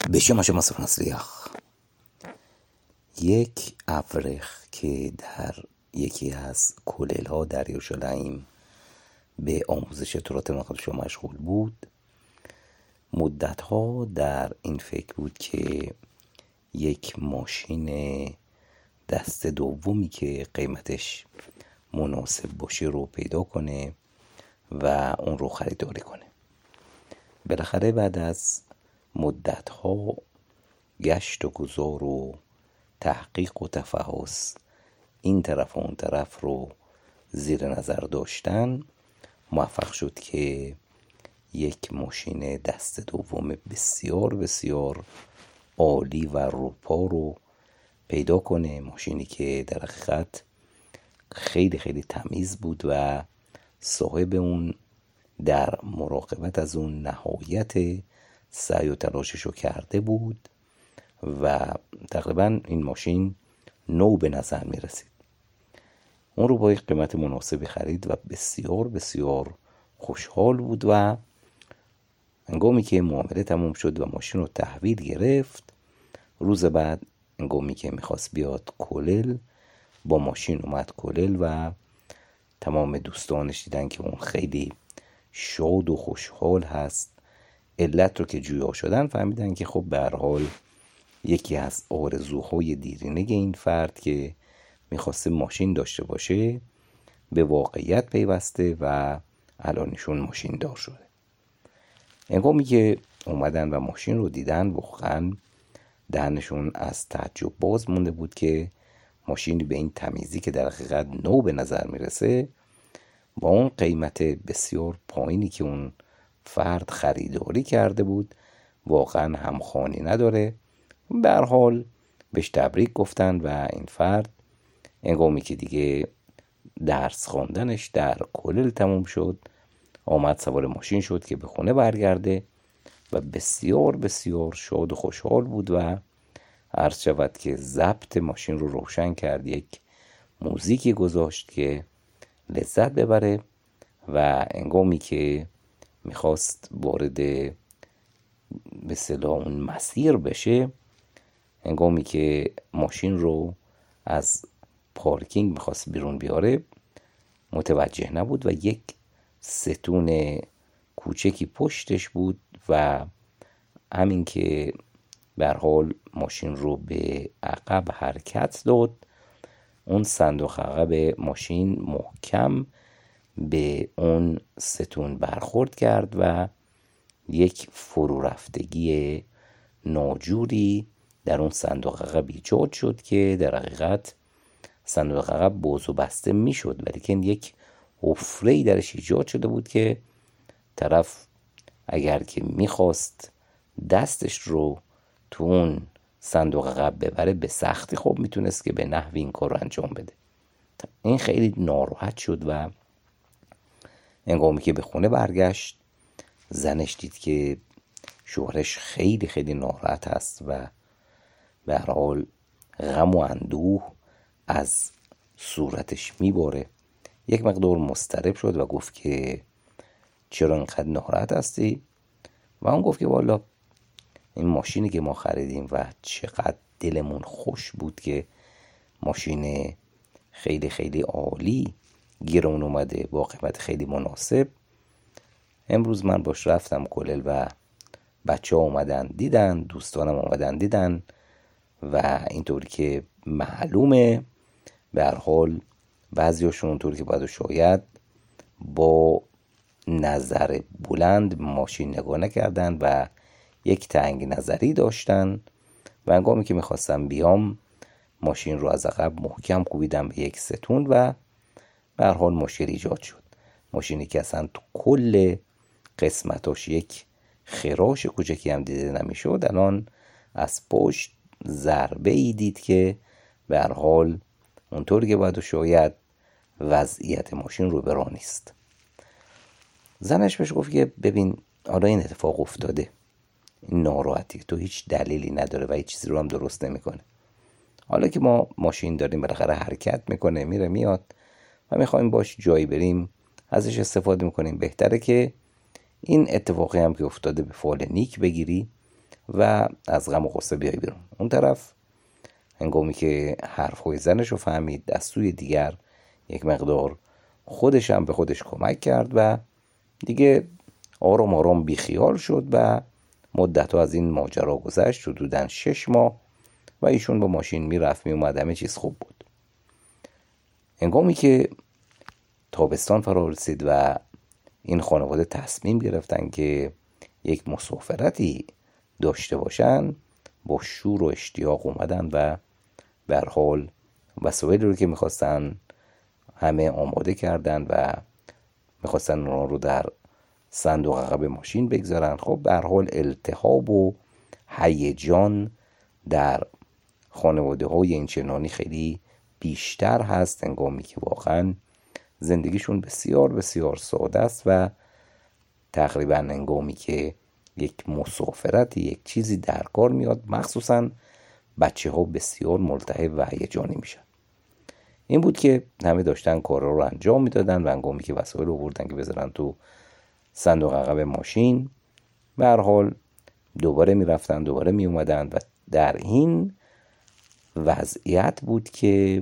בשם השם מצליח. یک ابرخ که در یکی از کلل‌ها در یروشلایم به آموزش تورات مقدس مشغول بود، مدت‌ها در این فکر بود که یک ماشین دست دومی که قیمتش مناسب باشه رو پیدا کنه و اون رو خریداری کنه. بالاخره بعد از مدت‌ها گشت و گذار و تحقیق و تفحص این طرف و اون طرف رو زیر نظر داشتن، موفق شد که یک ماشین دست دوم بسیار بسیار عالی و روپا رو پیدا کنه. ماشینی که در حقیقت خیلی خیلی تمیز بود و صاحب اون در مراقبت از اون نهایت سعی و تلاشش رو کرده بود و تقریبا این ماشین نو به نظر می رسید. اون رو با یک قیمت مناسبی خرید و بسیار بسیار خوشحال بود و هنگامی که معامله تموم شد و ماشین رو تحویل گرفت، روز بعد هنگامی که میخواست بیاد کلل، با ماشین اومد کلل و تمام دوستانش دیدن که اون خیلی شاد و خوشحال هست. علت رو که جویا شدن فهمیدن که خب به هر حال یکی از آرزوهای دیرینه این فرد که میخواسته ماشین داشته باشه به واقعیت پیوسته و الانشون ماشین دار شده. هنگامی که اومدن و ماشین رو دیدن، واقعا دهنشون از تعجب باز مونده بود که ماشینی به این تمیزی که در حقیقت نو به نظر میرسه با اون قیمت بسیار پایینی که اون فرد خریداری کرده بود واقعا همخوانی نداره. به هر حال بهش تبریک گفتن و این فرد هنگامی که دیگه درس خواندنش در کلل تموم شد، آمد سوار ماشین شد که به خونه برگرده و بسیار بسیار شاد و خوشحال بود و عرض شود که ضبط ماشین رو روشن کرد، یک موزیکی گذاشت که لذت ببره و هنگامی که میخواست وارد به اصطلاح اون مسیر بشه، هنگامی که ماشین رو از پارکینگ میخواست بیرون بیاره متوجه نبود و یک ستون کوچکی پشتش بود و همین که به هر حال ماشین رو به عقب حرکت داد، اون صندوق عقب ماشین محکم به اون ستون برخورد کرد و یک فرو رفتگی ناجوری در اون صندوق عقب ایجاد شد که در حقیقت صندوق عقب باز و بسته می شد، ولیکن یک حفره‌ای درش ایجاد شده بود که طرف اگر که میخواست دستش رو تو اون صندوق عقب ببره به سختی خب میتونست که به نحوی این کار رو انجام بده. این خیلی ناراحت شد و هنگامی که به خونه برگشت، زنش دید که شوهرش خیلی خیلی ناراحت هست و به هر حال غم و اندوه از صورتش میباره. یک مقدار مضطرب شد و گفت که چرا اینقدر ناراحت هستی؟ و اون گفت که والا این ماشینی که ما خریدیم و چقدر دلمون خوش بود که ماشین خیلی خیلی عالی گیرمون اومده با قیمت خیلی مناسب. امروز من باش رفتم کلل و بچه ها اومدن دیدن، دوستانم اومدن دیدن و اینطوری که معلومه به هر حال بعضیاشون اونطوری که باید شاید با نظر بلند ماشین نگاه نکردن و یک تنگ نظری داشتن و هنگامی که میخواستم بیام ماشین رو از عقب محکم کوبیدم به یک ستون و به هر حال مشکل ایجاد شد. ماشینی که اصلا تو کل قسمتاش یک خراش کوچکی هم دیده نمیشد، الان از پشت ضربه ای دید که به هر حال اونطور که باید شاید وضعیت ماشین رو برا نیست. زنش بهش گفت که ببین حالا این اتفاق افتاده، این ناراحتی تو هیچ دلیلی نداره و هیچ چیزی رو هم درست نمیکنه. حالا که ما ماشین داریم بالاخره حرکت میکنه میره میاد و میخوایم باش جایی بریم ازش استفاده میکنیم، بهتره که این اتفاقی هم که افتاده به فال نیک بگیری و از غم و غصه بیای بیرون. اون طرف هنگامی که حرفهای زنش رو فهمید، از سوی دیگر یک مقدار خودش هم به خودش کمک کرد و دیگه آرام آرام بیخیال شد و مدت‌ها از این ماجرا گذشت. حدوداً 6 ماه و ایشون با ماشین میرفت میومد، همه چیز خوب بود. هنگامی که تابستان فرا رسید و این خانواده تصمیم گرفتن که یک مسافرتی داشته باشن، با شور و اشتیاق اومدن و به هر حال وسایلی رو که میخواستن همه آماده کردن و میخواستن اونا رو در صندوق عقب ماشین بگذارن. خب به هر حال التهاب و هیجان در خانواده های این چنانی خیلی بیشتر هست، هنگامی که واقعا زندگیشون بسیار بسیار ساده است و تقریبا هنگامی که یک مسافرت یک چیزی در کار میاد، مخصوصا بچه ها بسیار ملتهب و هیجانی میشن. این بود که همه داشتن کارا رو انجام میدادن و هنگامی که وسایل رو بردن که بذارن تو صندوق عقب ماشین، به هر حال دوباره میرفتن دوباره میومدن و در این وضعیت بود که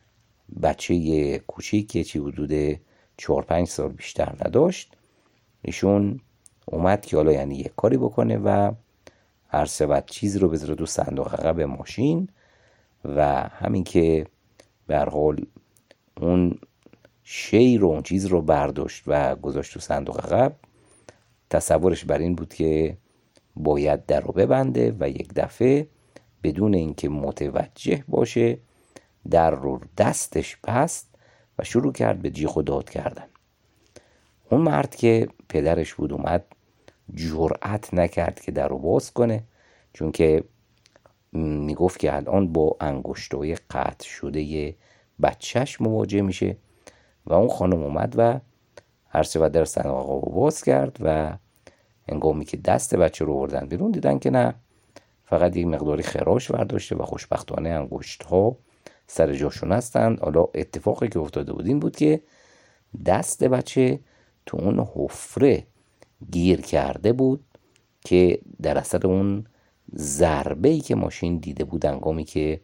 بچه کوچیک که چی حدود 4-5 سال بیشتر نداشت، ایشون اومد که حالا یعنی یک کاری بکنه و هر سبت چیزی رو بذاره تو صندوق عقب ماشین و همین که به هر حال اون شی رو اون چیز رو برداشت و گذاشت تو صندوق عقب، تصورش بر این بود که باید در رو ببنده و یک دفعه بدون اینکه متوجه باشه در رو دستش بست و شروع کرد به جیغ و داد کردن. اون مرد که پدرش بود اومد، جرأت نکرد که در رو باز کنه، چون که میگفت که الان با انگشتای قطع شده بچهش مواجه میشه و اون خانم اومد و هر سه در صندوق رو باز کرد و هنگامی که دست بچه رو بردن بیرون دیدن که نه، فقط یک مقداری خراش برداشته و خوشبختانه انگشت‌ها سر جاشون هستند. حالا اتفاقی که افتاده بود این بود که دست بچه تو اون حفره گیر کرده بود که در اثر اون ضربه‌ای که ماشین دیده بود هنگامی که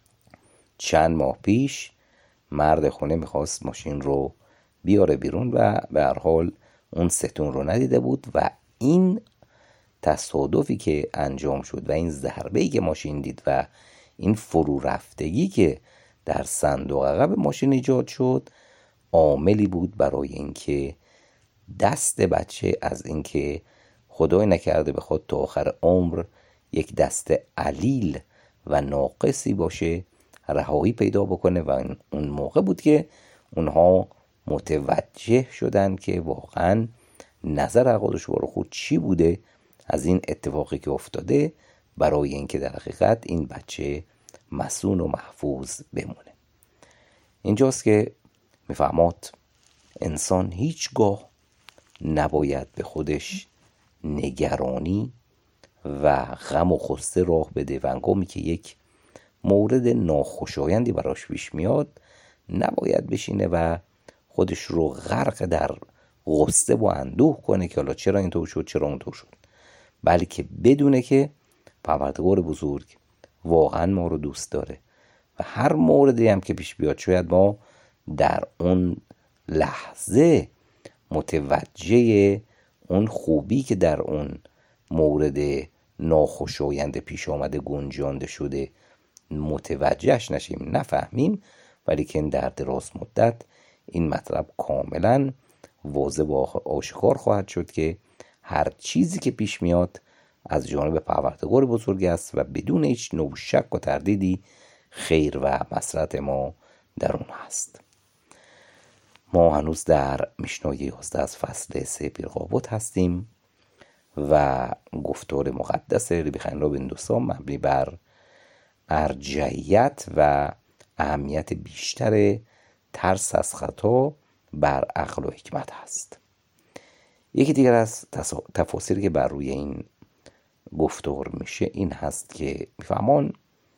چند ماه پیش مرد خونه میخواست ماشین رو بیاره بیرون و به هر حال اون ستون رو ندیده بود و این تصادفی که انجام شد و این ضربه‌ای که ماشین دید و این فرو رفتگی که در صندوق عقب ماشین ایجاد شد عاملی بود برای اینکه دست بچه از اینکه خدای نکرده بخواد تا آخر عمر یک دست علیل و ناقصی باشه رهایی پیدا بکنه و اون موقع بود که اونها متوجه شدن که واقعا نظر عقادش برای خود چی بوده از این اتفاقی که افتاده، برای اینکه در حقیقت این بچه مصون و محفوظ بمونه. اینجاست که میفهماد انسان هیچگاه نباید به خودش نگرانی و غم و غصه راه بده و هنگامی که یک مورد ناخوشایندی براش پیش میاد نباید بشینه و خودش رو غرق در غصه و اندوه کنه که حالا چرا اینطور شد چرا اونطور شد، بلکه بدونه که پروردگار بزرگ واقعا ما رو دوست داره و هر موردی هم که پیش بیاد شاید ما در اون لحظه متوجه اون خوبی که در اون مورد ناخوشایند پیش آمده گنجانده شده متوجهش نشیم، نفهمیم، ولی که در دراز مدت این مطلب کاملا واضح و آشکار خواهد شد که هر چیزی که پیش میاد از جانب پروردگار بزرگ است و بدون هیچ نوع شک و تردیدی خیر و مصلحت ما در اون هست. ما هنوز در میشنای 11 از فصل 3 پیرقابوت هستیم و گفتار مقدس ربی خنینا بن دوسا مبنی بر ارجحیت و اهمیت بیشتر ترس از خطا بر عقل و حکمت هست. یکی دیگر از تفاسیری که بر روی این گفتار میشه این هست که میفهمان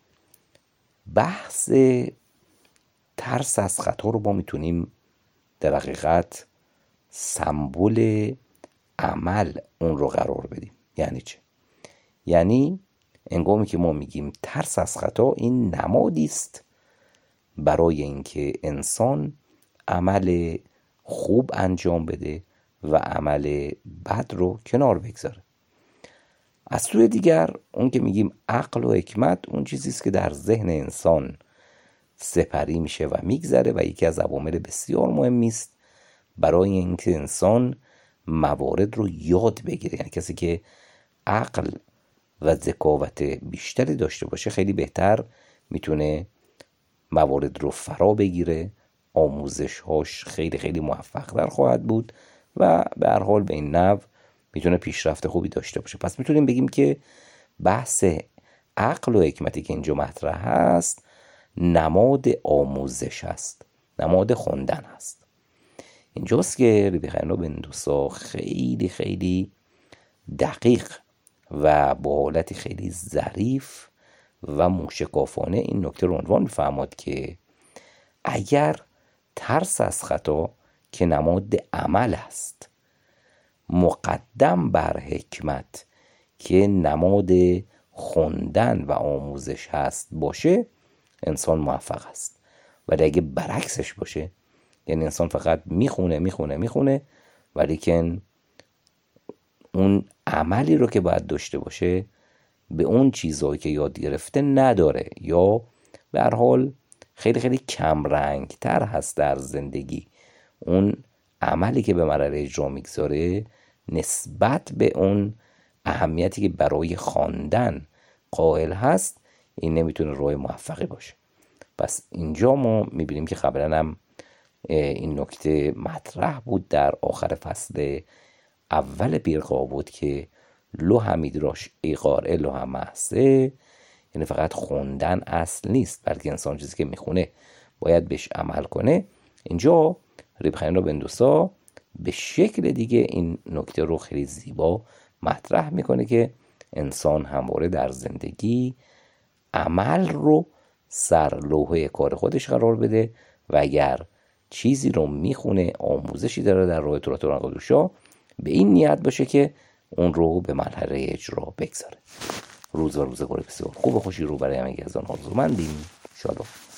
بحث ترس از خطا رو ما میتونیم در حقیقت سمبل عمل اون رو قرار بدیم. یعنی چه؟ یعنی انگامی که ما میگیم ترس از خطا، این نمادی است برای اینکه انسان عمل خوب انجام بده و عمل بد رو کنار بگذاره. از سوی دیگر اون که میگیم عقل و حکمت، اون چیزیست که در ذهن انسان سپری میشه و میگذره و یکی از عوامل بسیار مهمی است برای اینکه انسان موارد رو یاد بگیره. یعنی کسی که عقل و ذکاوت بیشتری داشته باشه خیلی بهتر میتونه موارد رو فرا بگیره، آموزش‌هاش خیلی خیلی موفق‌تر خواهد بود و به هر حال به این نحو میتونه پیشرفت خوبی داشته باشه. پس میتونیم بگیم که بحث عقل و حکمتی که اینجا مطرح هست نماد آموزش هست، نماد خوندن هست. اینجاست که ریبخینا بندوسا خیلی خیلی دقیق و با حالتی خیلی ظریف و موشکافانه این نکته رو عنوان می‌فرماد که اگر ترس از خطا که نماد عمل است مقدم بر حکمت که نماد خوندن و آموزش هست باشه، انسان موفق است. ولی اگه برعکسش باشه، یعنی انسان فقط میخونه ولیکن اون عملی رو که باید داشته باشه به اون چیزهایی که یاد گرفته نداره، یا به هر حال خیلی خیلی کم رنگ تر هست در زندگی، اون عملی که به مرحله اجرا میگذاره نسبت به اون اهمیتی که برای خواندن قائل هست، این نمیتونه راه موفقی باشه. پس اینجا ما میبینیم که قبلا هم این نکته مطرح بود در آخر فصل اول پیرقا بود که لو همیدراش ایقار لو هم محسه، یعنی فقط خوندن اصل نیست بلکه انسان چیزی که میخونه باید بهش عمل کنه. اینجا ریبخینا بندوسا به شکل دیگه این نکته رو خیلی زیبا مطرح میکنه که انسان همواره در زندگی عمل رو سر لوحه کار خودش قرار بده و اگر چیزی رو میخونه، آموزشی داره در راه توراتوران قدوشا، به این نیت باشه که اون رو به مرحله اجرا بگذاره. روز و روزگار بسیار خوب و خوشی رو برای همگی از آن آرزومندیم. شادم.